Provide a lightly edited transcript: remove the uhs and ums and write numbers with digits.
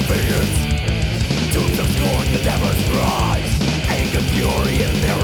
Tombs of scorn, the devil's cries, anger, fury in their